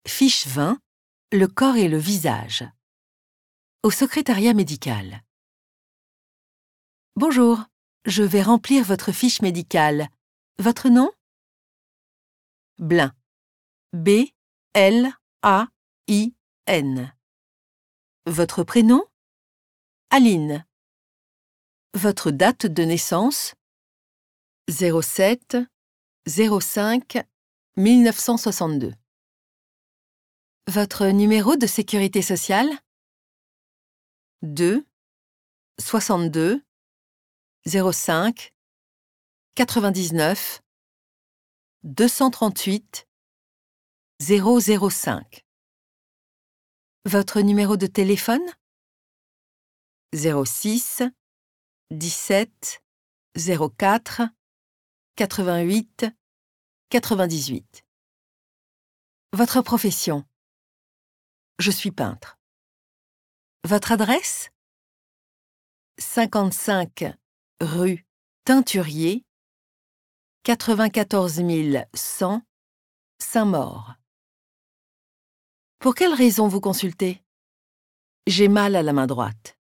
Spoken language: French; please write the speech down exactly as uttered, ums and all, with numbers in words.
Fiche vingt. Le corps et le visage. Au secrétariat médical. Bonjour, je vais remplir votre fiche médicale. Votre nom? Blin. B L A I N. Votre prénom? Aline. Votre date de naissance? zéro sept zéro cinq mille neuf cent soixante-deux. Votre numéro de sécurité sociale? deux soixante-deux zéro cinq quatre-vingt-dix-neuf deux cent trente-huit zéro zéro cinq. Votre numéro de téléphone? zéro six dix-sept zéro quatre quatre-vingt-huit quatre-vingt-dix-huit. Votre profession? Je suis peintre. Votre adresse? cinquante-cinq rue Teinturier, quatre-vingt-quatorze mille cent Saint-Maur. Pour quelle raison vous consultez? J'ai mal à la main droite.